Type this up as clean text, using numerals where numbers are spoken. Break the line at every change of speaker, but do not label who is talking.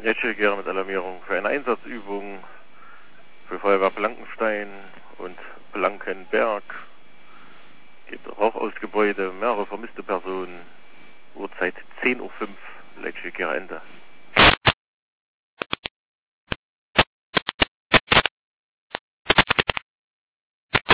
Jetschegere mit Alarmierung für eine Einsatzübung für Feuerwehr Blankenstein und Blankenberg. Gibt Rauch aus Gebäude, mehrere vermisste Personen. Uhrzeit 10:05 Uhr, Jetschegere Ende.